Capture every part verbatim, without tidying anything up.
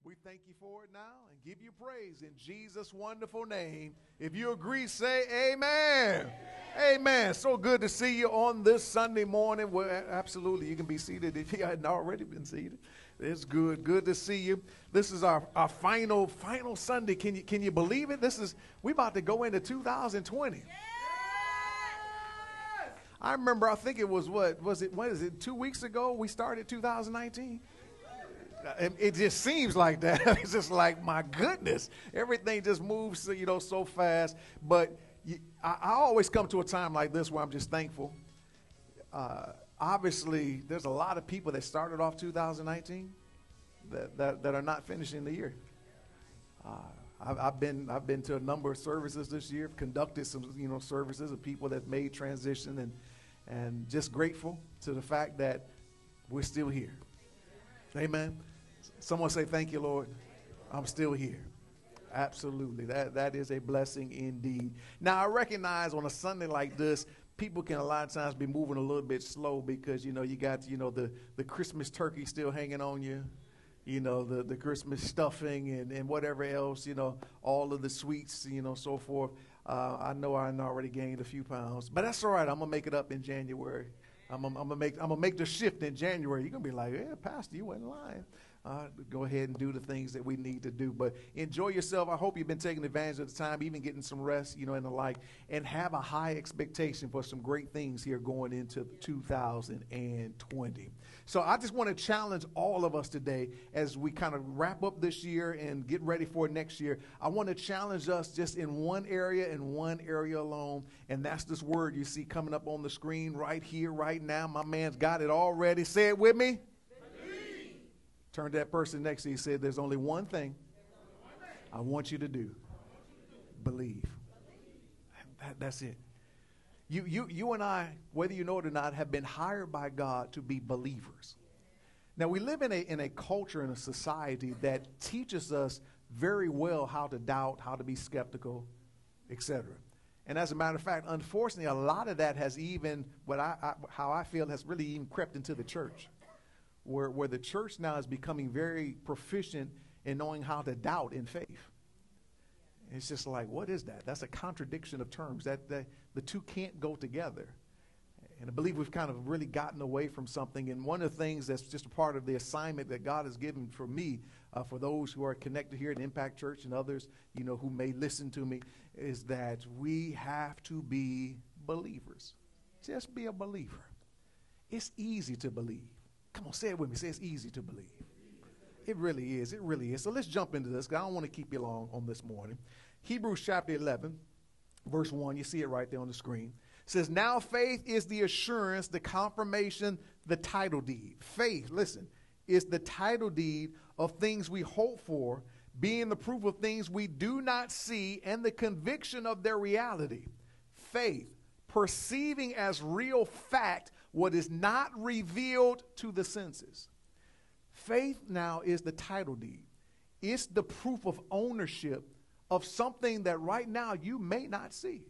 We thank you for it now and give you praise in Jesus' wonderful name. If you agree, say amen. Amen. Amen. So good to see you on this Sunday morning. Well, absolutely, you can be seated if you hadn't already been seated. It's good. Good to see you. This is our, our final, final Sunday. Can you, can you believe it? This is, we're about to go into two thousand twenty. I remember, I think it was what, was it, what is it, two weeks ago we started two thousand nineteen? It, it just seems like that. It's just like, my goodness, everything just moves, you know, so fast. But you, I, I always come to a time like this where I'm just thankful. Uh, obviously, there's a lot of people that started off two thousand nineteen that, that, that are not finishing the year. Uh, I've, I've been I've been to a number of services this year, conducted some you know services of people that made transition, and and just grateful to the fact that we're still here. Amen. Someone say, thank you, Lord. I'm still here. Absolutely. That that is a blessing indeed. Now, I recognize on a Sunday like this, people can a lot of times be moving a little bit slow because, you know, you got, you know, the, the Christmas turkey still hanging on you, you know, the, the Christmas stuffing and, and whatever else, you know, all of the sweets, you know, so forth. Uh, I know I already gained a few pounds, but that's all right. I'm going to make it up in January. I'm, I'm, I'm going to make I'm gonna make the shift in January. You're going to be like, yeah, Pastor, you wasn't lying. Uh, go ahead and do the things that we need to do. But enjoy yourself. I hope you've been taking advantage of the time, even getting some rest, you know, and the like, and have a high expectation for some great things here going into two thousand twenty. So I just want to challenge all of us today as we kind of wrap up this year and get ready for next year. I want to challenge us just in one area and one area alone, and that's this word you see coming up on the screen right here, right now. My man's got it already. Say it with me. Turn to that person next to you and say, there's only one thing I want you to do. Believe. That, that's it. You, you, you and I, whether you know it or not, have been hired by God to be believers. Now, we live in a, in a culture and a society that teaches us very well how to doubt, how to be skeptical, et cetera. And as a matter of fact, unfortunately, a lot of that has even, what I, I, how I feel, has really even crept into the church. Where, where the church now is becoming very proficient in knowing how to doubt in faith. It's just like, what is that? That's a contradiction of terms. That, that the two can't go together. And I believe we've kind of really gotten away from something. And one of the things that's just a part of the assignment that God has given for me, uh, for those who are connected here at Impact Church and others, you know, who may listen to me, is that we have to be believers. Just be a believer. It's easy to believe. Come on, say it with me. Say it's easy to believe. It really is. It really is. So let's jump into this, because I don't want to keep you long on this morning. Hebrews chapter eleven, verse one. You see it right there on the screen. It says, now faith is the assurance, the confirmation, the title deed. Faith, listen, is the title deed of things we hope for, being the proof of things we do not see, and the conviction of their reality. Faith, perceiving as real fact what is not revealed to the senses. Faith now is the title deed. It's the proof of ownership of something that right now you may not see.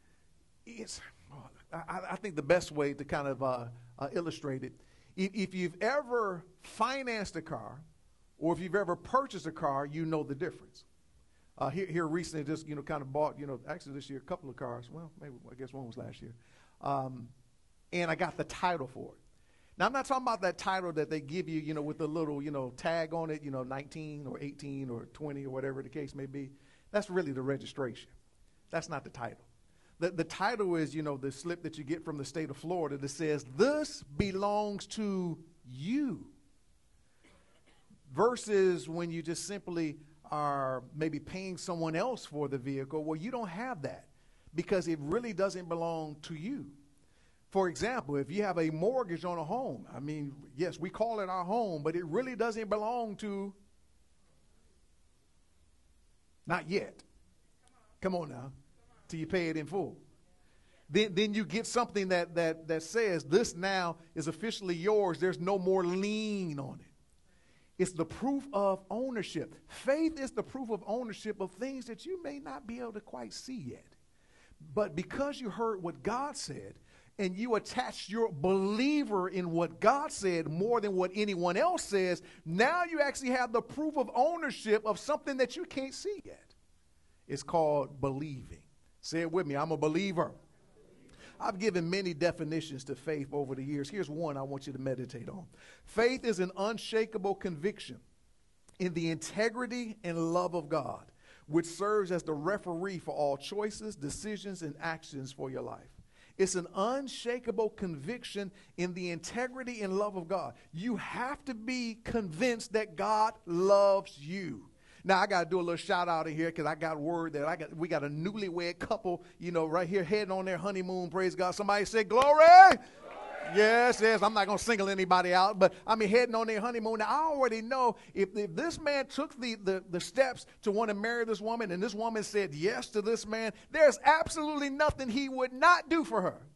It's, I, I think the best way to kind of uh, uh, illustrate it, if, if you've ever financed a car or if you've ever purchased a car, you know the difference. Uh, here, here recently, just, you know, kind of bought, you know, actually this year, a couple of cars. Well, maybe, I guess one was last year. Um, and I got the title for it. Now, I'm not talking about that title that they give you, you know, with the little, you know, tag on it, you know, nineteen or eighteen or twenty or whatever the case may be. That's really the registration. That's not the title. The, the title is, you know, the slip that you get from the state of Florida that says, this belongs to you. Versus when you just simply are maybe paying someone else for the vehicle. Well, you don't have that because it really doesn't belong to you. For example, if you have a mortgage on a home, I mean, yes, we call it our home, but it really doesn't belong to, not yet. Come on now, till you pay it in full. Then, then you get something that, that, that says this now is officially yours. There's no more lien on it. It's the proof of ownership. Faith is the proof of ownership of things that you may not be able to quite see yet. But because you heard what God said, and you attach your believer in what God said more than what anyone else says, now you actually have the proof of ownership of something that you can't see yet. It's called believing. Say it with me. I'm a believer. I've given many definitions to faith over the years. Here's one I want you to meditate on. Faith is an unshakable conviction in the integrity and love of God, which serves as the referee for all choices, decisions, and actions for your life. It's an unshakable conviction in the integrity and love of God. You have to be convinced that God loves you. Now, I got to do a little shout out in here because I got word that I got we got a newlywed couple, you know, right here heading on their honeymoon. Praise God. Somebody say glory. Glory. Yes, yes. I'm not going to single anybody out, but I mean heading on their honeymoon. Now, I already know if, if this man took the, the, the steps to want to marry this woman and this woman said yes to this man, there's absolutely nothing he would not do for her.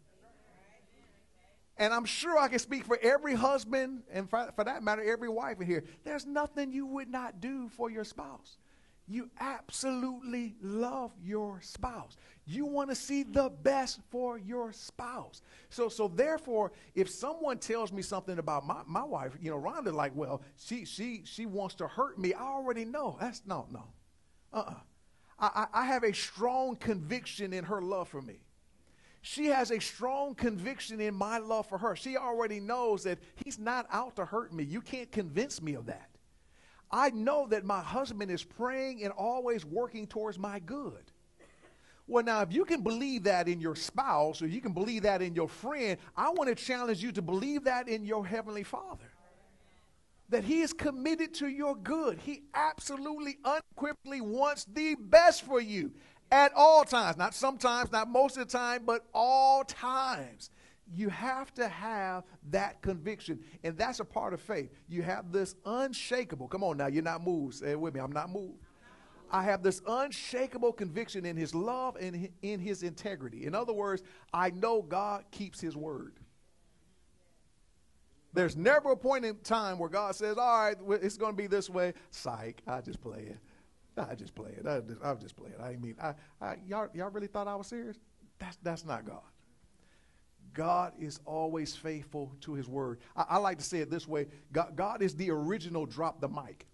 And I'm sure I can speak for every husband and for, for that matter, every wife in here. There's nothing you would not do for your spouse. You absolutely love your spouse. You want to see the best for your spouse. So, so therefore, if someone tells me something about my, my wife, you know, Rhonda, like, well, she she she wants to hurt me, I already know. That's no, no. Uh-uh. I, I have a strong conviction in her love for me. She has a strong conviction in my love for her. She already knows that he's not out to hurt me. You can't convince me of that. I know that my husband is praying and always working towards my good. Well, now, if you can believe that in your spouse or you can believe that in your friend, I want to challenge you to believe that in your Heavenly Father. That he is committed to your good. He absolutely, unequivocally wants the best for you. At all times, not sometimes, not most of the time, but all times. You have to have that conviction, and that's a part of faith. You have this unshakable, come on now, you're not moved. Say it with me, I'm not moved. I have this unshakable conviction in his love and in his integrity. In other words, I know God keeps his word. There's never a point in time where God says, all right, it's going to be this way. Psych, I just play it. I just play it. I just, I just play it. I mean, I, I, y'all, y'all really thought I was serious? That's, that's not God. God is always faithful to his word. I, I like to say it this way. God, God is the original drop the mic.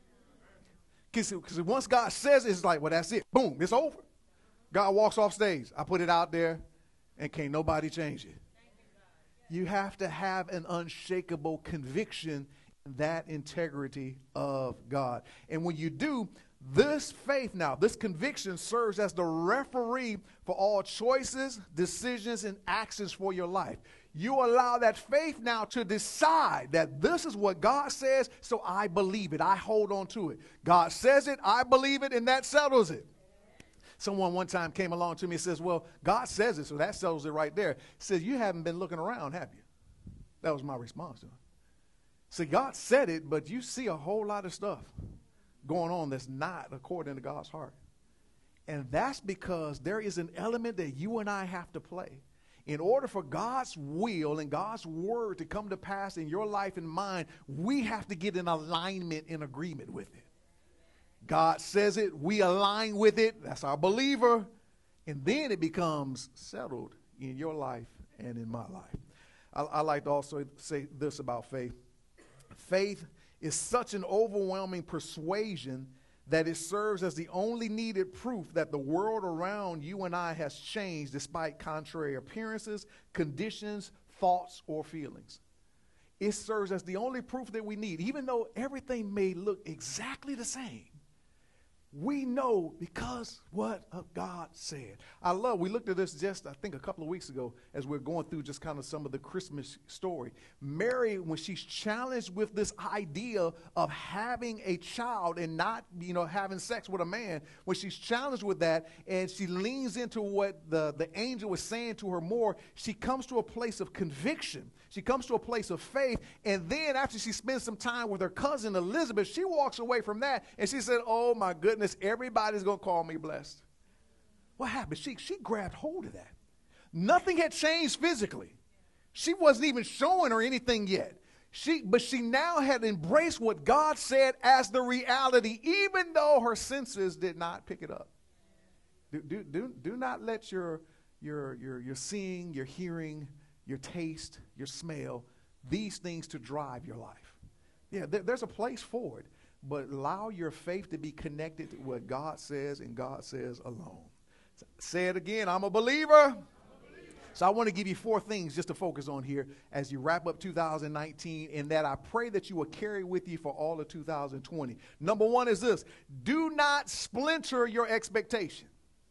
Because once God says it, it's like, well, that's it. Boom, it's over. God walks off stage. I put it out there, and can't nobody change it. You have to have an unshakable conviction in that integrity of God. And when you do, this faith now, this conviction serves as the referee for all choices, decisions, and actions for your life. You allow that faith now to decide that this is what God says, so I believe it. I hold on to it. God says it, I believe it, and that settles it. Someone one time came along to me and says, well, God says it, so that settles it right there. He says, you haven't been looking around, have you? That was my response to him. See, God said it, but you see a whole lot of stuff going on that's not according to God's heart. And that's because there is an element that you and I have to play. In order for God's will and God's word to come to pass in your life and mine, we have to get in alignment, in agreement with it. God says it, we align with it, that's our believer, and then it becomes settled in your life and in my life. I, I like to also say this about faith. Faith is such an overwhelming persuasion that it serves as the only needed proof that the world around you and I has changed despite contrary appearances, conditions, thoughts, or feelings. It serves as the only proof that we need. Even though everything may look exactly the same, we know because what God said. I love, we looked at this just, I think, a couple of weeks ago as we we're going through just kind of some of the Christmas story. Mary, when she's challenged with this idea of having a child and not, you know, having sex with a man, when she's challenged with that and she leans into what the, the angel was saying to her more, she comes to a place of conviction. She comes to a place of faith, and then after she spends some time with her cousin Elizabeth, she walks away from that, and she said, oh, my goodness, everybody's going to call me blessed. What happened? She, she grabbed hold of that. Nothing had changed physically. She wasn't even showing her anything yet. She, but she now had embraced what God said as the reality, even though her senses did not pick it up. Do, do, do, do not let your, your, your, your seeing, your hearing, your taste, your smell, these things to drive your life. Yeah, there, there's a place for it, but allow your faith to be connected to what God says and God says alone. Say it again, I'm a believer. So I want to give you four things just to focus on here as you wrap up two thousand nineteen, and that I pray that you will carry with you for all of two thousand twenty. Number one is this: do not splinter your expectation.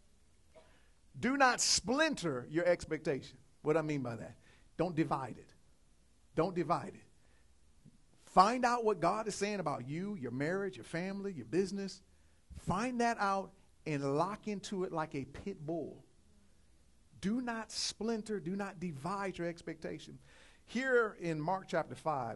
Do not splinter your expectation. What do I mean by that? Don't divide it. Don't divide it. Find out what God is saying about you, your marriage, your family, your business. Find that out and lock into it like a pit bull. Do not splinter, do not divide your expectation. Here in Mark chapter five,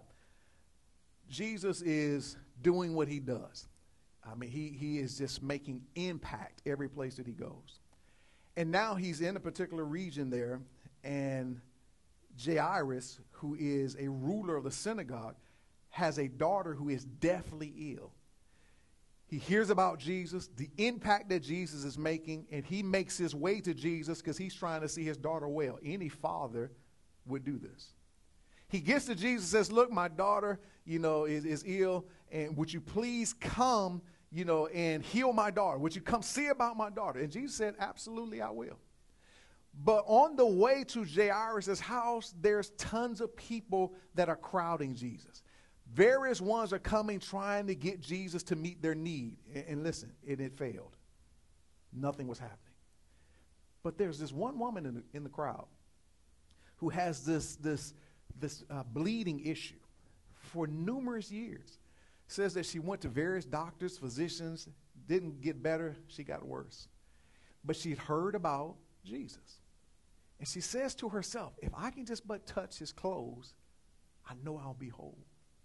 Jesus is doing what he does. I mean, he, he is just making impact every place that he goes. And now he's in a particular region there, and Jairus, who is a ruler of the synagogue, has a daughter who is deathly ill. He hears about Jesus, the impact that Jesus is making, and he makes his way to Jesus because he's trying to see his daughter well. Any father would do this. He gets to Jesus and says, look, my daughter, you know, is, is ill, and would you please come, you know, and heal my daughter? Would you come see about my daughter? And Jesus said, absolutely, I will. But on the way to Jairus' house, there's tons of people that are crowding Jesus. Various ones are coming trying to get Jesus to meet their need. And, and listen, it, it failed. Nothing was happening. But there's this one woman in the, in the crowd who has this, this, this uh, bleeding issue for numerous years. Says that she went to various doctors, physicians, didn't get better, she got worse. But she'd heard about Jesus. And she says to herself, if I can just but touch his clothes, I know I'll be whole.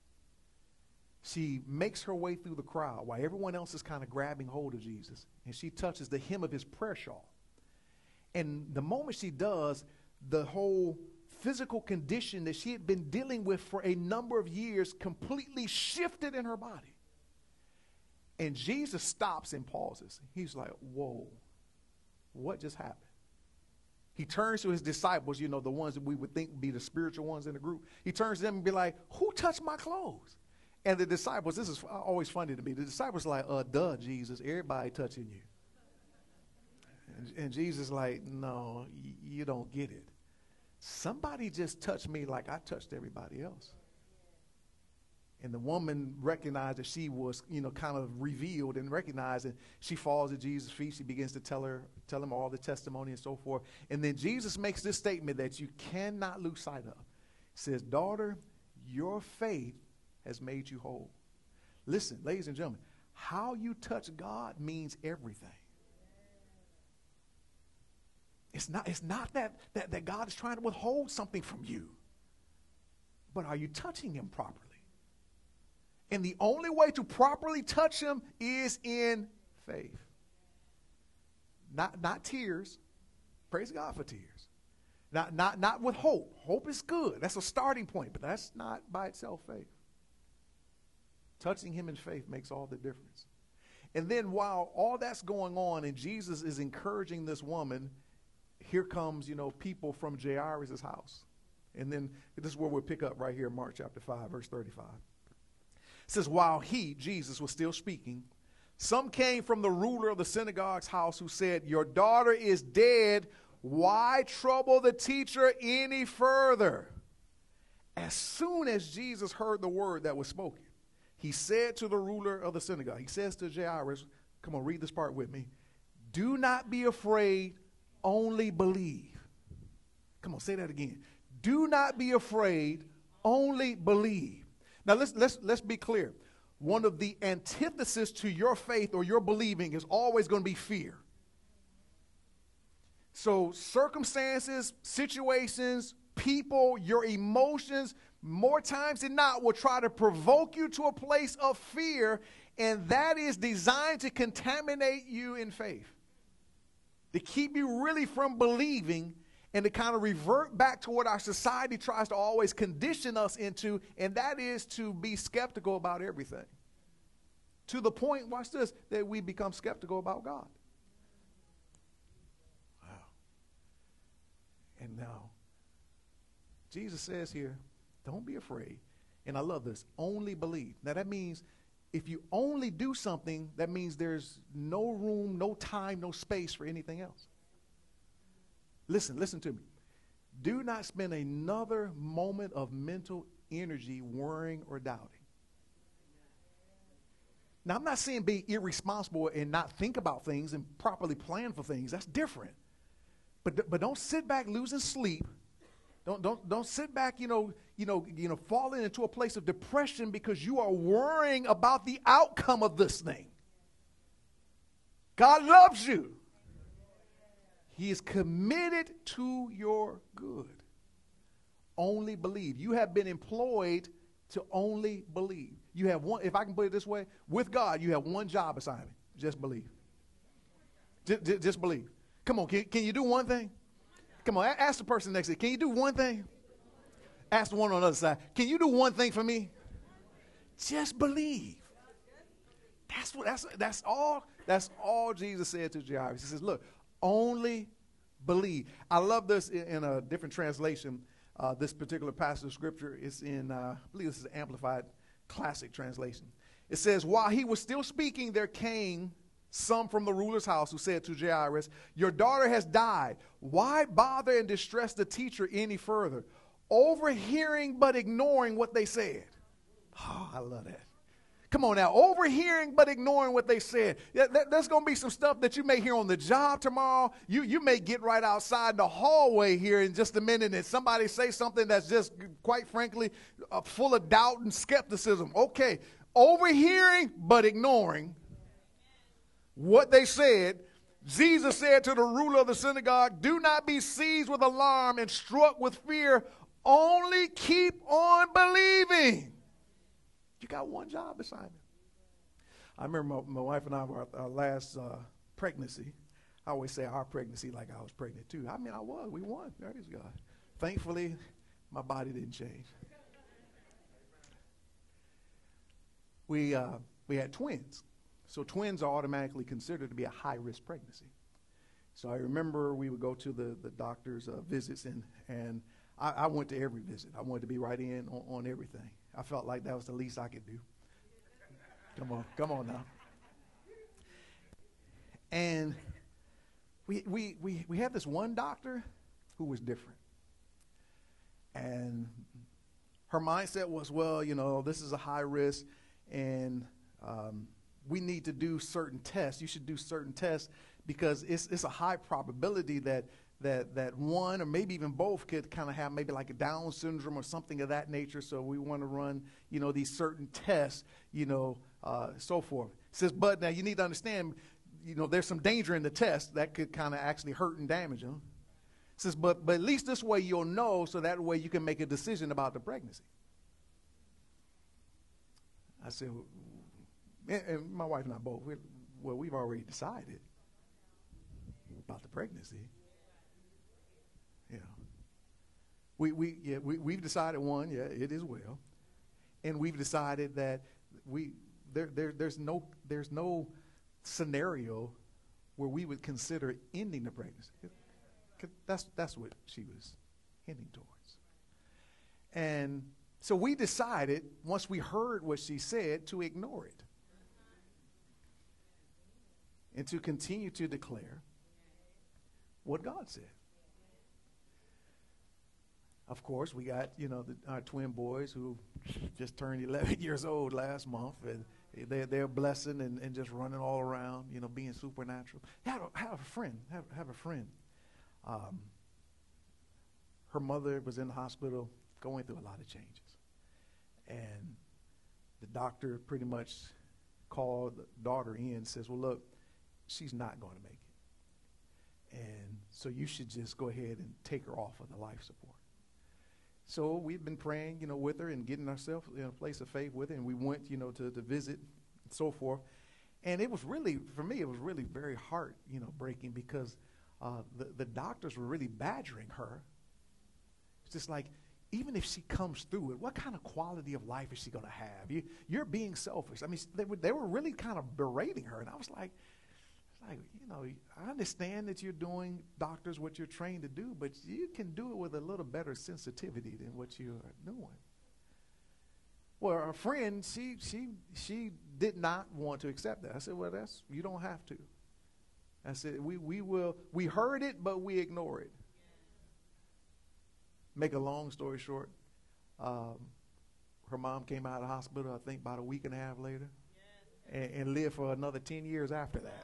She makes her way through the crowd while everyone else is kind of grabbing hold of Jesus. And she touches the hem of his prayer shawl. And the moment she does, the whole physical condition that she had been dealing with for a number of years completely shifted in her body. And Jesus stops and pauses. He's like, whoa, what just happened? He turns to his disciples, you know, the ones that we would think would be the spiritual ones in the group. He turns to them and be like, who touched my clothes? And the disciples, this is always funny to me. The disciples are like, uh, duh, Jesus, everybody touching you. And, and Jesus is like, no, y- you don't get it. Somebody just touched me like I touched everybody else. And the woman recognized that she was, you know, kind of revealed and recognized, and she falls at Jesus' feet. She begins to tell her, tell him all the testimony and so forth. And then Jesus makes this statement that you cannot lose sight of. He says, daughter, your faith has made you whole. Listen, ladies and gentlemen, how you touch God means everything. It's not, it's not that, that, that God is trying to withhold something from you, but are you touching him properly? And the only way to properly touch him is in faith. Not, not tears. Praise God for tears. Not, not, not with hope. Hope is good. That's a starting point, but that's not by itself faith. Touching him in faith makes all the difference. And then while all that's going on and Jesus is encouraging this woman, here comes, you know, people from Jairus' house. And then this is where we'll pick up right here in Mark chapter five, verse thirty-five. It says, while he, Jesus, was still speaking, some came from the ruler of the synagogue's house who said, your daughter is dead. Why trouble the teacher any further? As soon as Jesus heard the word that was spoken, he said to the ruler of the synagogue, he says to Jairus, come on, read this part with me. Do not be afraid, only believe. Come on, say that again. Do not be afraid, only believe. Now let's let's let's be clear. One of the antithesis to your faith or your believing is always going to be fear. So circumstances, situations, people, your emotions, more times than not, will try to provoke you to a place of fear, and that is designed to contaminate you in faith, to keep you really from believing and to kind of revert back to what our society tries to always condition us into, and that is to be skeptical about everything. To the point, watch this, that we become skeptical about God. Wow. And now, Jesus says here, don't be afraid. And I love this. Only believe. Now that means if you only do something, that means there's no room, no time, no space for anything else. Listen, listen to me. Do not spend another moment of mental energy worrying or doubting. Now, I'm not saying be irresponsible and not think about things and properly plan for things. That's different. But, but don't sit back losing sleep. Don't, don't, don't sit back, you know, you know, you know, falling into a place of depression because you are worrying about the outcome of this thing. God loves you. He is committed to your good. Only believe. You have been employed to only believe. You have one, if I can put it this way, with God, you have one job assignment. Just believe. Just, just, just believe. Come on, can, can you do one thing? Come on, ask the person next to you. Can you do one thing? Ask the one on the other side. Can you do one thing for me? Just believe. That's what. That's that's all. That's all Jesus said to Jairus. He says, "Look, only believe." I love this in, in a different translation. Uh, this particular passage of scripture is in, uh, I believe this is an Amplified Classic translation. It says, "While he was still speaking, there came some from the ruler's house who said to Jairus, 'Your daughter has died. Why bother and distress the teacher any further?' Overhearing but ignoring what they said." Oh, I love that. Come on now, overhearing but ignoring what they said. Yeah, that, there's going to be some stuff that you may hear on the job tomorrow. You, you may get right outside the hallway here in just a minute and somebody say something that's just, quite frankly, uh, full of doubt and skepticism. Okay, overhearing but ignoring what they said. Jesus said to the ruler of the synagogue, "Do not be seized with alarm and struck with fear. Only keep on believing." You got one job assignment. I remember my, my wife and I were our, our last uh, pregnancy. I always say our pregnancy like I was pregnant too. I mean, I was. We won. Praise God. Thankfully, my body didn't change. We uh, we had twins. So twins are automatically considered to be a high-risk pregnancy. So I remember we would go to the, the doctor's uh, visits, and, and I, I went to every visit. I wanted to be right in on, on everything. I felt like that was the least I could do. Come on, come on now. And we, we, we, we had this one doctor who was different. And her mindset was, well, you know, this is a high risk, and um, we need to do certain tests. You should do certain tests because it's it's a high probability that that that one or maybe even both could kind of have maybe like a Down syndrome or something of that nature. So we want to run, you know, these certain tests, you know, uh, so forth. It says, but now you need to understand, you know, there's some danger in the test that could kind of actually hurt and damage them. It says, but but at least this way you'll know, so that way you can make a decision about the pregnancy. I said, and, and my wife and I both, we, well, we've already decided about the pregnancy. Yeah. We we yeah we we've decided one, yeah, it is well. And we've decided that we there there there's no there's no scenario where we would consider ending the pregnancy. That's that's what she was hinting towards. And so we decided, once we heard what she said, to ignore it. And to continue to declare what God said. Of course, we got, you know, the, our twin boys who just turned eleven years old last month, and they're, they're blessing and, and just running all around, you know, being supernatural. Have a, have a friend, have, have a friend. Um, her mother was in the hospital going through a lot of changes. And the doctor pretty much called the daughter in and says, well, look, she's not going to make it. And so you should just go ahead and take her off of the life support. So we've been praying, you know, with her and getting ourselves in a place of faith with her. And we went, you know, to, to visit and so forth. And it was really, for me, it was really very heart, you know, breaking because uh, the, the doctors were really badgering her. It's just like, even if she comes through it, what kind of quality of life is she going to have? You, you're being selfish. I mean, they were, they were really kind of berating her. And I was like, Like, you know, I understand that you're doing, doctors, what you're trained to do, but you can do it with a little better sensitivity than what you are doing. Well, our friend, she she she did not want to accept that. I said, well, that's, you don't have to. I said, we we will, we heard it, but we ignore it. Make a long story short, um, her mom came out of the hospital, I think, about a week and a half later, and, and lived for another ten years after that.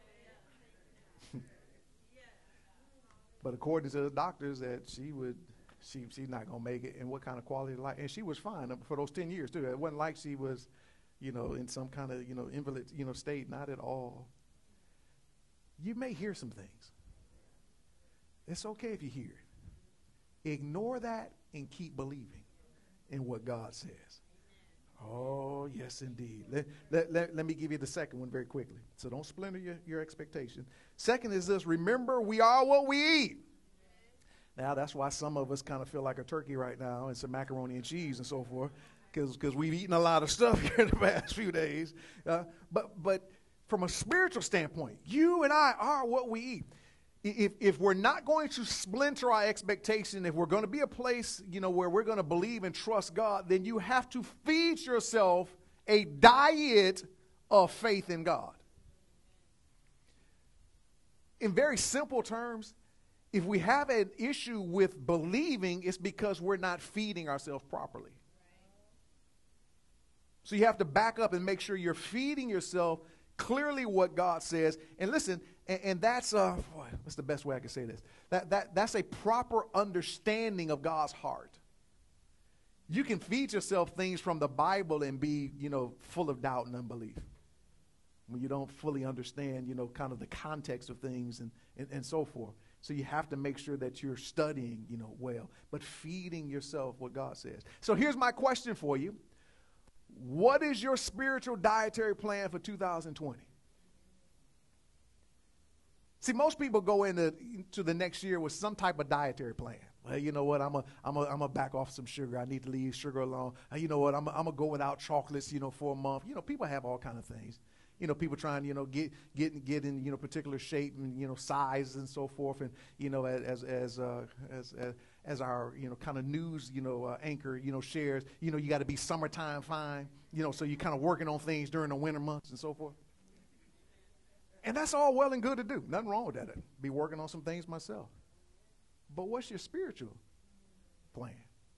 But according to the doctors, that she would, she she's not gonna make it. And what kind of quality of life? And she was fine for those ten years too. It wasn't like she was, you know, in some kind of, you know, invalid, you know, state. Not at all. You may hear some things. It's okay if you hear it. Ignore that and keep believing in what God says. Oh, yes, indeed. Let, let, let, let me give you the second one very quickly. So don't splinter your, your expectation. Second is this: remember, we are what we eat. Now, that's why some of us kind of feel like a turkey right now and some macaroni and cheese and so forth, because we've eaten a lot of stuff here in the past few days. Uh, but but from a spiritual standpoint, you and I are what we eat. If if we're not going to splinter our expectation, if we're going to be a place, you know, where we're going to believe and trust God, then you have to feed yourself a diet of faith in God. In very simple terms, if we have an issue with believing, it's because we're not feeding ourselves properly. So you have to back up and make sure you're feeding yourself clearly what God says. And listen, and, and that's uh, boy, what's the best way I can say this? That that that's a proper understanding of God's heart. You can feed yourself things from the Bible and be, you know, full of doubt and unbelief when you don't fully understand, you know, kind of the context of things and, and, and so forth. So you have to make sure that you're studying, you know, well, but feeding yourself what God says. So here's my question for you. What is your spiritual dietary plan for two thousand twenty? See, most people go into to the next year with some type of dietary plan. Well, you know what? I'm a, I'm a, I'm a back off some sugar. I need to leave sugar alone. Uh, you know what? I'm a, I'm gonna go without chocolates, you know, for a month. You know, people have all kind of things. You know, people trying, you know, get get get in, you know, particular shape and, you know, size and so forth. And, you know, as as uh, as, as as our, you know, kind of news, you know, uh, anchor, you know, shares, you know, you got to be summertime fine, you know, so you're kind of working on things during the winter months and so forth. And that's all well and good to do. Nothing wrong with that. I'd be working on some things myself. But what's your spiritual plan?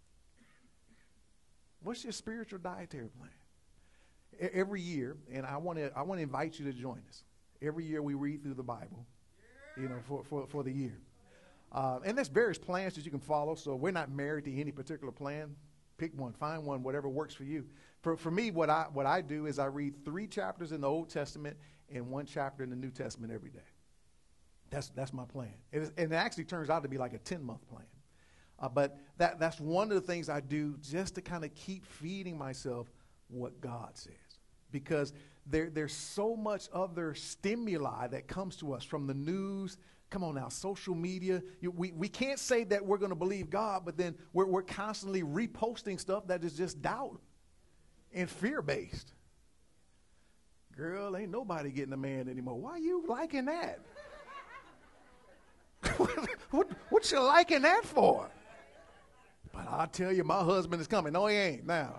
What's your spiritual dietary plan? Every year, and I want to I want to invite you to join us. Every year we read through the Bible, you know, for, for, for the year. Uh, and there's various plans that you can follow, so we're not married to any particular plan. Pick one, find one, whatever works for you. For for me, what I what I do is I read three chapters in the Old Testament and one chapter in the New Testament every day. That's that's my plan. It is, and it actually turns out to be like a ten-month plan. Uh, but that that's one of the things I do just to kind of keep feeding myself what God says. Because there, there's so much other stimuli that comes to us from the news. Come on now, social media. You, we, we can't say that we're going to believe God, but then we're, we're constantly reposting stuff that is just doubt and fear-based. Girl, ain't nobody getting a man anymore. Why are you liking that? what, what, what you liking that for? But I'll tell you, my husband is coming. No, he ain't now.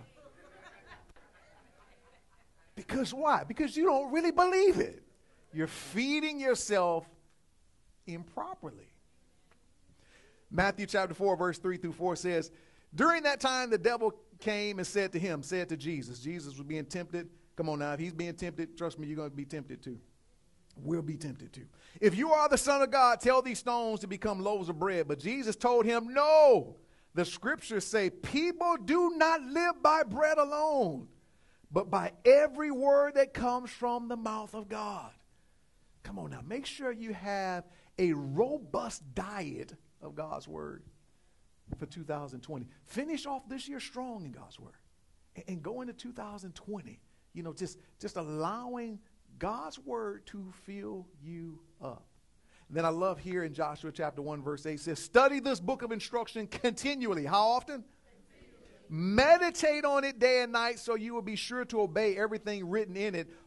Because why? Because you don't really believe it. You're feeding yourself improperly. Matthew chapter four, verse three through four says, during that time the devil came and said to him, said to Jesus, Jesus was being tempted. Come on now, if he's being tempted, trust me, you're going to be tempted too. We'll be tempted too. If you are the Son of God, tell these stones to become loaves of bread. But Jesus told him, no. The scriptures say, people do not live by bread alone, but by every word that comes from the mouth of God. Come on now, make sure you have a robust diet of God's word for two thousand twenty. Finish off this year strong in God's word. And, and go into two thousand twenty, you know, just, just allowing God's word to fill you up. And then I love here in Joshua chapter one, verse eight, says, study this book of instruction continually. How often? Meditate on it day and night so you will be sure to obey everything written in it.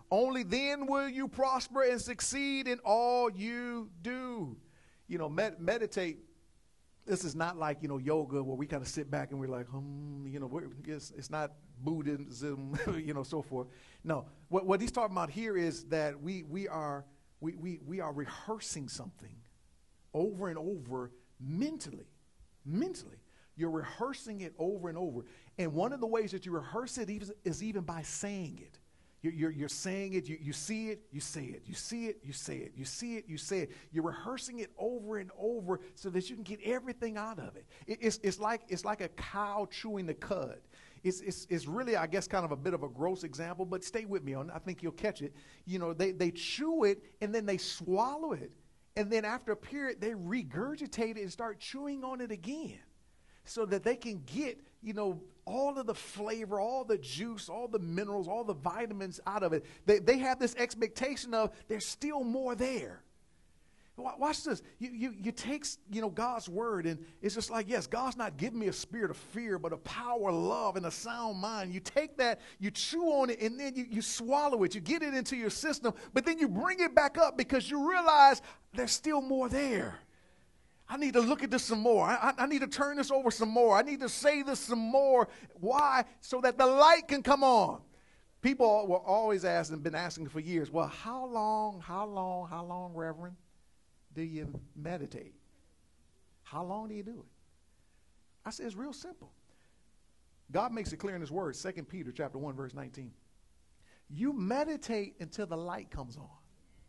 Only then will you prosper and succeed in all you do. You know, med- meditate. This is not like, you know, yoga where we kind of sit back and we're like, hmm, you know, we're, it's, it's not Buddhism, you know, so forth. No, what, what he's talking about here is that we we are we, we we are rehearsing something over and over mentally, mentally. You're rehearsing it over and over. And one of the ways that you rehearse it is, is even by saying it. You're, you're, you're saying it, you, you see it, you say it. You see it, you say it. You see it, you say it. You're rehearsing it over and over so that you can get everything out of it. it it's, it's, like, it's like a cow chewing the cud. It's, it's, it's really, I guess, kind of a bit of a gross example, but stay with me on. I think you'll catch it. You know, they, they chew it and then they swallow it. And then after a period, they regurgitate it and start chewing on it again, so that they can get, you know, all of the flavor, all the juice, all the minerals, all the vitamins out of it. They, they have this expectation of there's still more there. Watch this. You, you, you take, you know, God's word, and it's just like, yes, God's not giving me a spirit of fear, but a power, love, and a sound mind. You take that, you chew on it, and then you, you swallow it. You get it into your system, but then you bring it back up because you realize there's still more there. I need to look at this some more. I, I, I need to turn this over some more. I need to say this some more. Why? So that the light can come on. People were always asking, been asking for years, well, how long, how long, how long, Reverend, do you meditate? How long do you do it? I say it's real simple. God makes it clear in his word, Second Peter chapter one, verse nineteen. You meditate until the light comes on.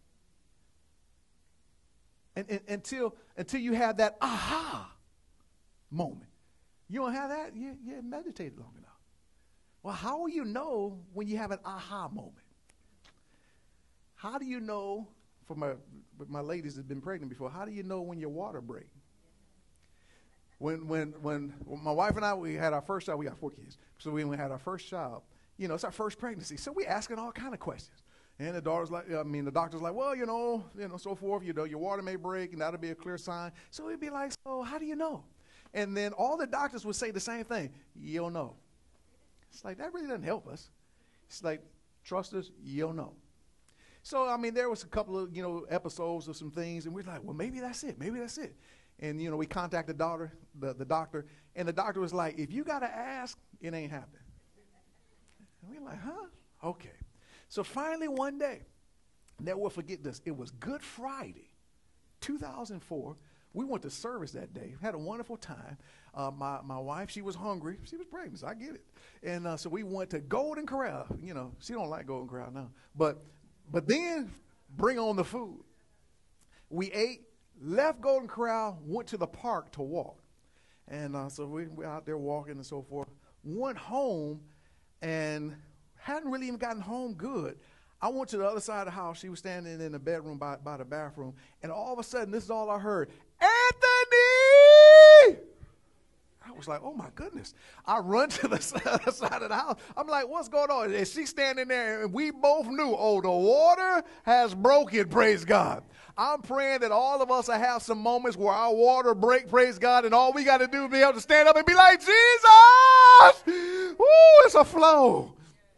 And, and, until, until you have that aha moment. You don't have that, you, you haven't meditated long enough. Well, how will you know when you have an aha moment? How do you know, for my, my ladies that have been pregnant before, how do you know when your water breaks? When, when, when, when my wife and I, we had our first child, we got four kids. So when we had our first child, you know, it's our first pregnancy. So we're asking all kind of questions. And the daughter's like, I mean, the doctor's like, well, you know, you know, so forth, you know, your water may break, and that'll be a clear sign. So we'd be like, so how do you know? And then all the doctors would say the same thing. You don't know. It's like, that really doesn't help us. It's like, trust us, you don't know. So, I mean, there was a couple of, you know, episodes of some things, and we're like, well, maybe that's it. Maybe that's it. And, you know, we contacted the daughter, the, the doctor, and the doctor was like, if you got to ask, it ain't happening. And we're like, huh? Okay. So finally one day, never will forget this, it was Good Friday, two thousand four. We went to service that day, had a wonderful time. Uh, my, my wife, she was hungry. She was pregnant, so I get it. And uh, so we went to Golden Corral. You know, she don't like Golden Corral now. But, but then bring on the food. We ate, left Golden Corral, went to the park to walk. And uh, so we were out there walking and so forth. Went home and hadn't really even gotten home good. I went to the other side of the house. She was standing in the bedroom by, by the bathroom. And all of a sudden, this is all I heard. Anthony! I was like, oh, my goodness. I run to the other side of the house. I'm like, what's going on? And she's standing there, and we both knew, oh, the water has broken, praise God. I'm praying that all of us will have some moments where our water break, praise God, and all we got to do is be able to stand up and be like, Jesus! Woo, it's a flow.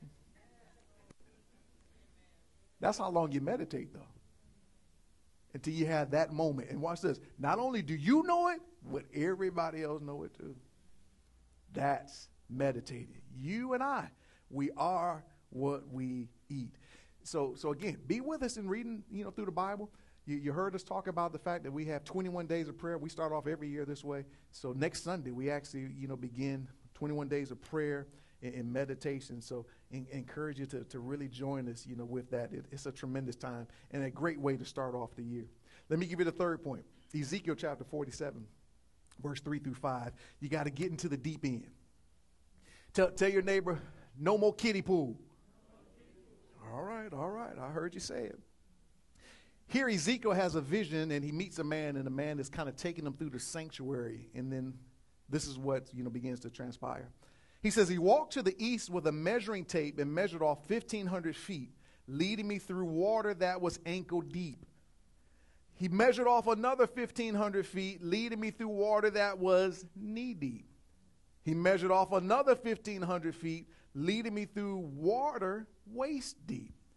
That's how long you meditate, though, until you have that moment. And watch this. Not only do you know it, but everybody else know it, too. That's meditating. You and I, we are what we eat. So, so again, be with us in reading, you know, through the Bible. You, you heard us talk about the fact that we have twenty-one days of prayer. We start off every year this way. So next Sunday, we actually, you know, begin twenty-one days of prayer and, and meditation. So in, encourage you to, to really join us, you know, with that. It, it's a tremendous time and a great way to start off the year. Let me give you the third point. Ezekiel chapter forty-seven, verse three through five. You got to get into the deep end. Tell, tell your neighbor, no more kiddie pool. All right, all right. I heard you say it. Here Ezekiel has a vision, and he meets a man, and the man is kind of taking him through the sanctuary, and then this is what, you know, begins to transpire. He says, he walked to the east with a measuring tape and measured off fifteen hundred feet, leading me through water that was ankle deep. He measured off another fifteen hundred feet, leading me through water that was knee deep. He measured off another fifteen hundred feet, leading me through water waist deep.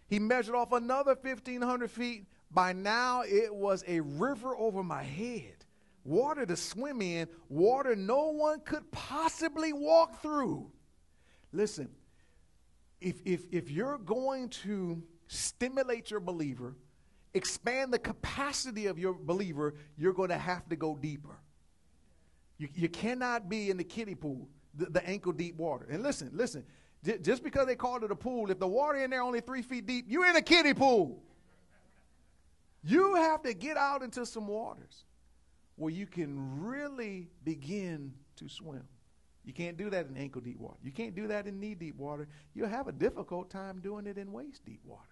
He measured off another fifteen hundred feet. By now, it was a river over my head. Water to swim in, water no one could possibly walk through. Listen, if, if, if you're going to stimulate your believer, expand the capacity of your believer, you're going to have to go deeper. You, you cannot be in the kiddie pool, the, the ankle deep water. And listen, listen, j- just because they called it a pool, if the water in there only three feet deep, you're in a kiddie pool. You have to get out into some waters where you can really begin to swim. You can't do that in ankle deep water. You can't do that in knee deep water. You'll have a difficult time doing it in waist deep water.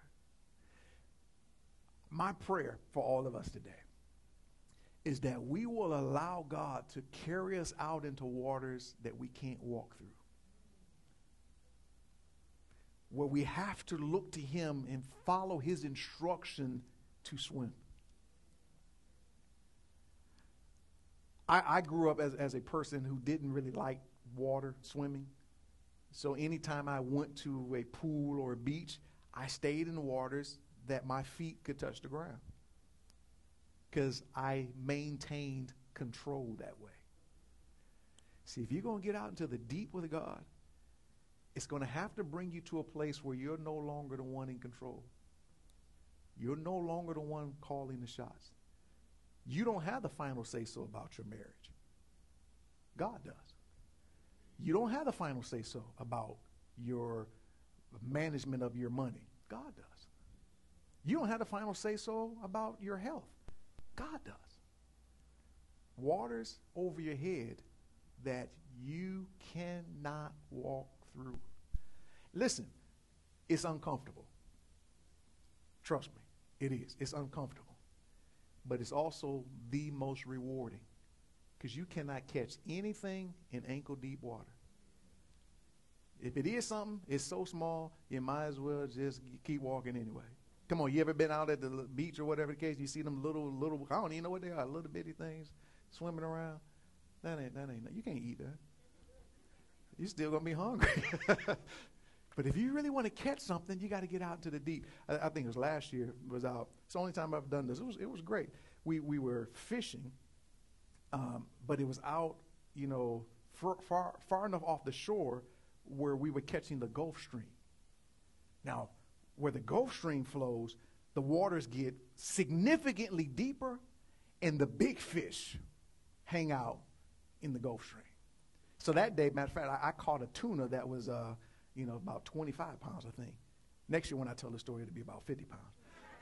My prayer for all of us today is that we will allow God to carry us out into waters that we can't walk through, where we have to look to him and follow his instruction to swim. I, I grew up as, as a person who didn't really like water, swimming. So anytime I went to a pool or a beach, I stayed in the waters that my feet could touch the ground, because I maintained control that way. See, if you're going to get out into the deep with God, it's going to have to bring you to a place where you're no longer the one in control. You're no longer the one calling the shots. You don't have the final say-so about your marriage. God does. You don't have the final say-so about your management of your money. God does. You don't have the final say-so about your health. God does. Waters over your head that you cannot walk through. Listen, it's uncomfortable. Trust me, it is. It's uncomfortable. But it's also the most rewarding, because you cannot catch anything in ankle-deep water. If it is something, it's so small, you might as well just keep walking anyway. Come on, you ever been out at the beach or whatever the case, you see them little, little, I don't even know what they are, little bitty things swimming around? That ain't, that ain't, you can't eat that. You're still going to be hungry. But if you really want to catch something, you got to get out into the deep. I, I think it was last year, was out. It's the only time I've done this. It was, it was great. We, we were fishing, um, but it was out, you know, far, far, far enough off the shore where we were catching the Gulf Stream. Now, where the Gulf Stream flows, the waters get significantly deeper, and the big fish hang out in the Gulf Stream. So that day, matter of fact, I, I caught a tuna that was, uh, you know, about twenty-five pounds, I think. Next year when I tell the story, it'll be about fifty pounds.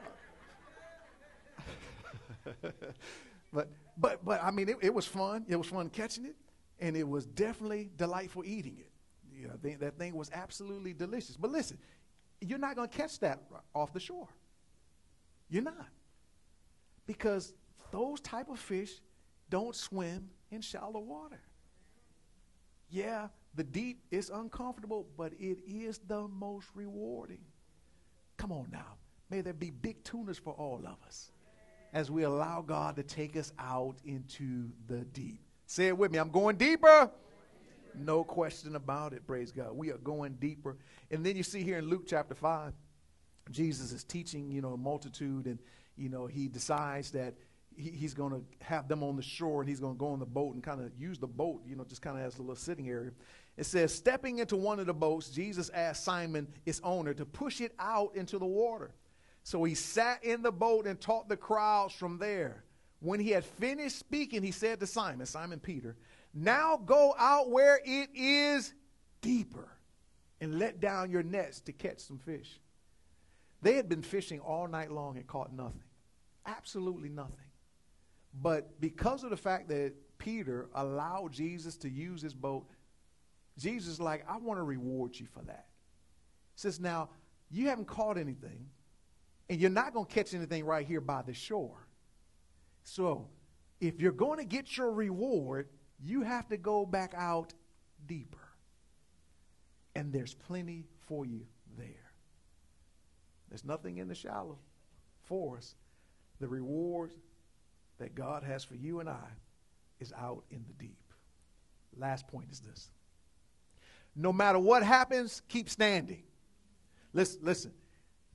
but, but, but, I mean, it, it was fun. It was fun catching it, and it was definitely delightful eating it. You know, they, that thing was absolutely delicious. But listen, you're not going to catch that off the shore. You're not. Because those type of fish don't swim in shallow water. Yeah, the deep is uncomfortable, but it is the most rewarding. Come on now. May there be big tunas for all of us as we allow God to take us out into the deep. Say it with me. I'm going deeper. No question about it. Praise God. We are going deeper. And then you see here in Luke chapter five, Jesus is teaching, you know, a multitude, and, you know, he decides that he, he's going to have them on the shore, and he's going to go on the boat and kind of use the boat, you know, just kind of as a little sitting area. It says, stepping into one of the boats, Jesus asked Simon, its owner, to push it out into the water. So he sat in the boat and taught the crowds from there. When he had finished speaking, he said to Simon, Simon Peter, now go out where it is deeper and let down your nets to catch some fish. They had been fishing all night long and caught nothing. Absolutely nothing. But because of the fact that Peter allowed Jesus to use his boat, Jesus is like, I want to reward you for that. He says, now, you haven't caught anything, and you're not going to catch anything right here by the shore. So if you're going to get your reward, you have to go back out deeper. And there's plenty for you there. There's nothing in the shallow for us. The reward that God has for you and I is out in the deep. Last point is this. No matter what happens, keep standing. Listen, listen.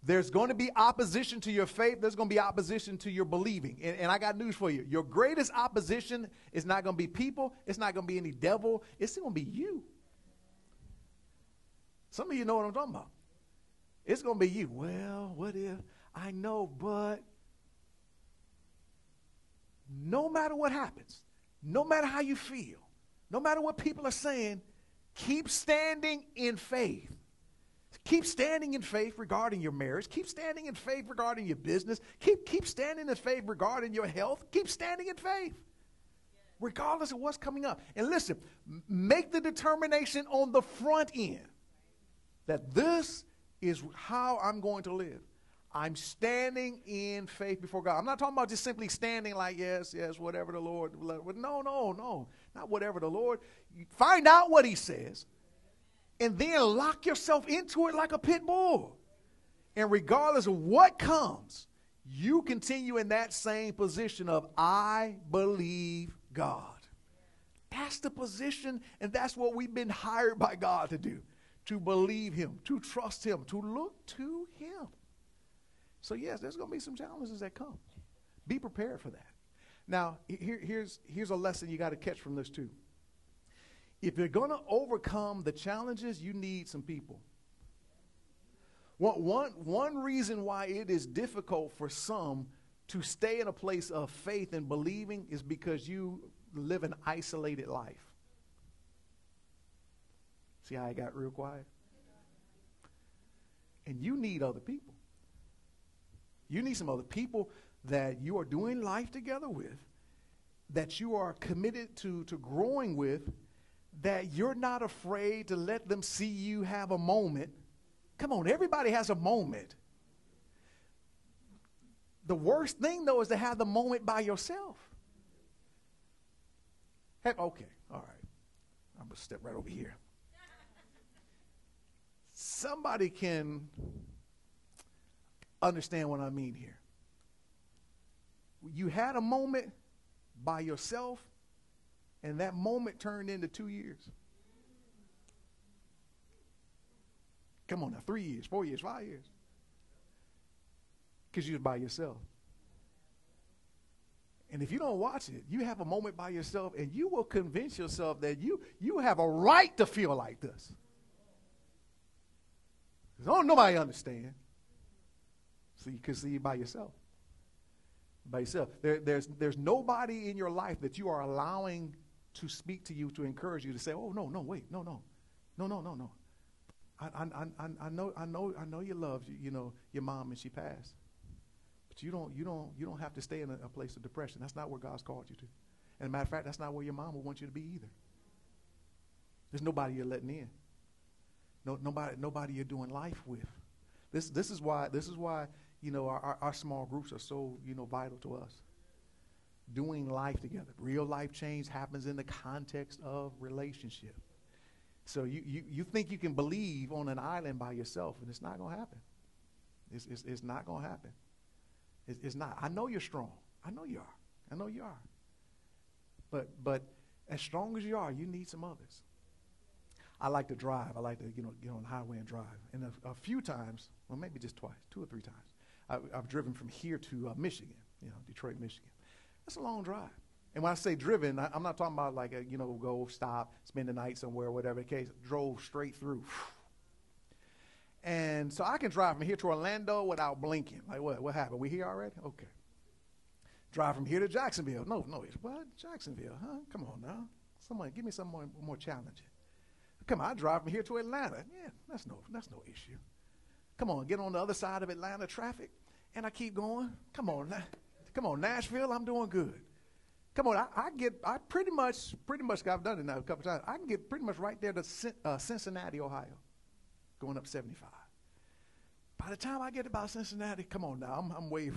There's going to be opposition to your faith. There's going to be opposition to your believing. And, and I got news for you. Your greatest opposition is not going to be people. It's not going to be any devil. It's going to be you. Some of you know what I'm talking about. It's going to be you. Well, what if? I know, but no matter what happens, no matter how you feel, no matter what people are saying, keep standing in faith. Keep standing in faith regarding your marriage. Keep standing in faith regarding your business. Keep, keep standing in faith regarding your health. Keep standing in faith, regardless of what's coming up. And listen, make the determination on the front end that this is how I'm going to live. I'm standing in faith before God. I'm not talking about just simply standing like, yes, yes, whatever the Lord. No, no, no, not whatever the Lord. Find out what he says. And then lock yourself into it like a pit bull. And regardless of what comes, you continue in that same position of, I believe God. That's the position, and that's what we've been hired by God to do, to believe him, to trust him, to look to him. So yes, there's going to be some challenges that come. Be prepared for that. Now, here, here's, here's a lesson you got to catch from this too. If you're going to overcome the challenges, you need some people. One, one, one reason why it is difficult for some to stay in a place of faith and believing is because you live an isolated life. See how I got real quiet? And you need other people. You need some other people that you are doing life together with, that you are committed to, to growing with, that you're not afraid to let them see you have a moment. Come on, everybody has a moment. The worst thing, though, is to have the moment by yourself. Hey, okay, all right. I'm going to step right over here. Somebody can understand what I mean here. You had a moment by yourself, and that moment turned into two years. Come on now, three years, four years, five years. Because you was by yourself. And if you don't watch it, you have a moment by yourself, and you will convince yourself that you, you have a right to feel like this. Don't nobody understand. So you can see you by yourself. By yourself. There, there's, there's nobody in your life that you are allowing to speak to you, to encourage you, to say, oh, no, no, wait, no, no, no, no, no, no. I, I, I, I know, I know, I know you loved, you, you know, your mom and she passed, but you don't, you don't, you don't have to stay in a, a place of depression. That's not where God's called you to. And as a matter of fact, that's not where your mom would want you to be either. There's nobody you're letting in. No, nobody, nobody you're doing life with. This, this is why, this is why, you know, our, our, our small groups are so, you know, vital to us. Doing life together. Real life change happens in the context of relationship. So you, you, you think you can believe on an island by yourself, and it's not going to happen. It's, it's, it's not going to happen. It's, it's not. I know you're strong. I know you are. I know you are. But, but as strong as you are, you need some others. I like to drive. I like to, you know, get on the highway and drive. And a, a few times, well, maybe just twice, two or three times, I, I've driven from here to uh, Michigan, you know, Detroit, Michigan. That's a long drive. And when I say driven, I, I'm not talking about like, a, you know, go, stop, spend the night somewhere, whatever the case. Drove straight through. And so I can drive from here to Orlando without blinking. Like, what? What happened? We here already? Okay. Drive from here to Jacksonville. No, no. What? Jacksonville, huh? Come on now. Someone, give me something more, more challenging. Come on, I drive from here to Atlanta. Yeah, that's no, that's no issue. Come on, get on the other side of Atlanta traffic, and I keep going. Come on, now. Come on, Nashville, I'm doing good. Come on, I, I get, I pretty much, pretty much, I've done it now a couple times. I can get pretty much right there to uh, Cincinnati, Ohio, going up seventy-five. By the time I get about Cincinnati, come on now, I'm, I'm wavering.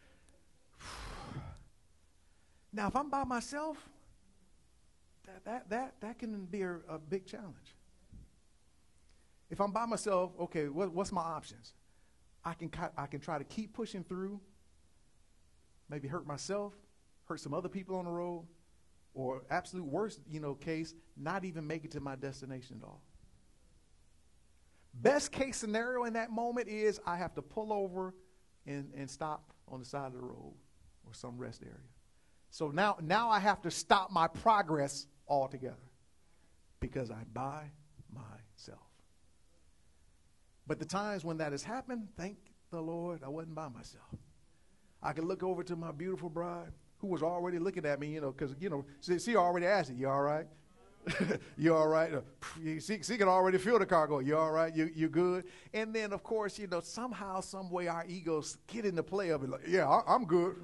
Now, if I'm by myself, that that that, that can be a, a big challenge. If I'm by myself, okay, what, what's my options? I can I can try to keep pushing through. Maybe hurt myself, hurt some other people on the road, or absolute worst, you know, case, not even make it to my destination at all. Best case scenario in that moment is I have to pull over and, and stop on the side of the road or some rest area. So now, now I have to stop my progress altogether because I'm by myself. But the times when that has happened, thank the Lord, I wasn't by myself. I could look over to my beautiful bride who was already looking at me, you know, because, you know, she, she already asked me, you all right? You all right? Uh, she, she can already feel the car going, you all right? You, you good? And then, of course, you know, somehow, some way our egos get into play of it. Like, yeah, I, I'm good.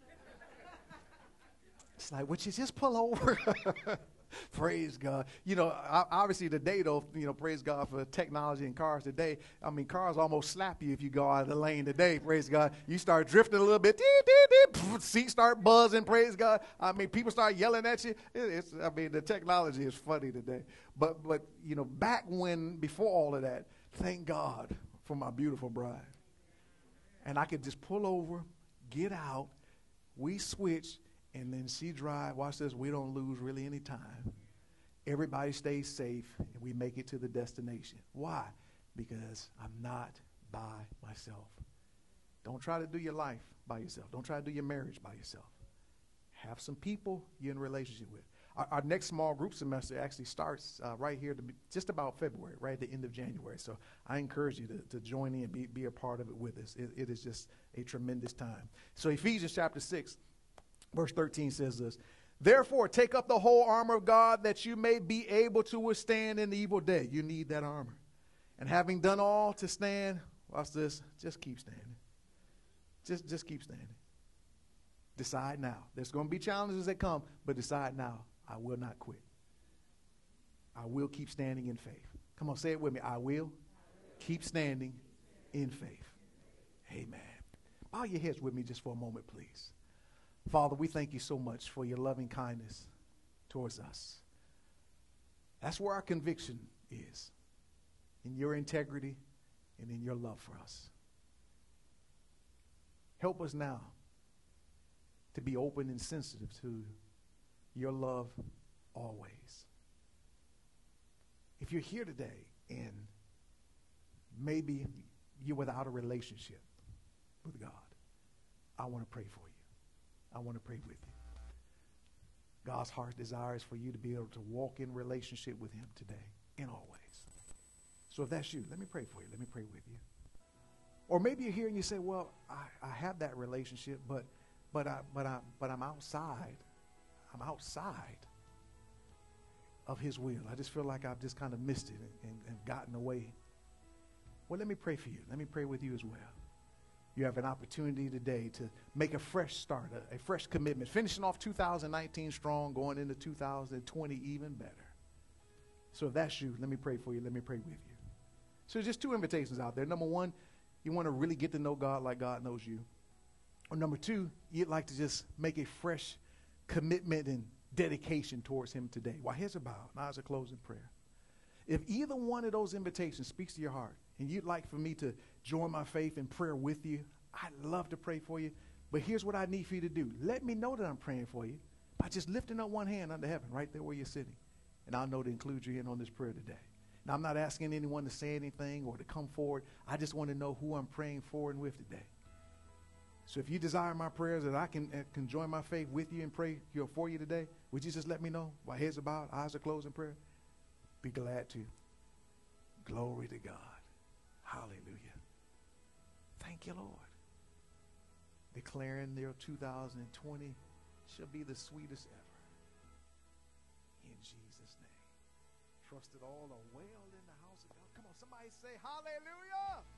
It's like, would you just pull over? Praise God. You know, obviously today, though, you know, praise God for technology and cars today. I mean, cars almost slap you if you go out of the lane today, praise God. You start drifting a little bit, deep, deep, deep, seats start buzzing, praise God. I mean, people start yelling at you. It's, I mean, the technology is funny today. But, but you know, back when, before all of that, thank God for my beautiful bride. And I could just pull over, get out, we switch, and then she drive. Watch this. We don't lose really any time. Everybody stays safe, and we make it to the destination. Why? Because I'm not by myself. Don't try to do your life by yourself. Don't try to do your marriage by yourself. Have some people you're in a relationship with. Our, our next small group semester actually starts uh, right here, to be just about February, right at the end of January. So I encourage you to, to join in, be, be a part of it with us. It, it is just a tremendous time. So Ephesians chapter six. Verse thirteen says this, therefore take up the whole armor of God that you may be able to withstand in the evil day. You need that armor. And having done all to stand, watch this, just keep standing. Just, just keep standing. Decide now. There's going to be challenges that come, but decide now, I will not quit. I will keep standing in faith. Come on, say it with me. I will keep standing in faith. Amen. Bow your heads with me just for a moment, please. Father, we thank you so much for your loving kindness towards us. That's where our conviction is, in your integrity and in your love for us. Help us now to be open and sensitive to your love always. If you're here today and maybe you're without a relationship with God, I want to pray for you. I want to pray with you. God's heart desires for you to be able to walk in relationship with him today and always. So if that's you, let me pray for you. Let me pray with you. Or maybe you're here and you say, well, I, I have that relationship, but but I but I but I'm outside. I'm outside of his will. I just feel like I've just kind of missed it and, and, and gotten away. Well, let me pray for you. Let me pray with you as well. You have an opportunity today to make a fresh start, a, a fresh commitment, finishing off two thousand nineteen strong, going into two thousand twenty even better. So if that's you, let me pray for you. Let me pray with you. So there's just two invitations out there. Number one, you want to really get to know God like God knows you. Or number two, you'd like to just make a fresh commitment and dedication towards him today. While heads are bowed, eyes are closed in prayer. If either one of those invitations speaks to your heart and you'd like for me to join my faith in prayer with you, I'd love to pray for you. But here's what I need for you to do. Let me know that I'm praying for you by just lifting up one hand under heaven right there where you're sitting. And I'll know to include you in on this prayer today. Now, I'm not asking anyone to say anything or to come forward. I just want to know who I'm praying for and with today. So if you desire my prayers that I can, uh, can join my faith with you and pray you know, for you today, would you just let me know while heads are bowed, eyes are closed in prayer? Be glad to. Glory to God. Hallelujah. Thank you, Lord. Declaring their two thousand twenty shall be the sweetest ever. In Jesus' name. Trusted all are well in the house of God. Come on, somebody say hallelujah.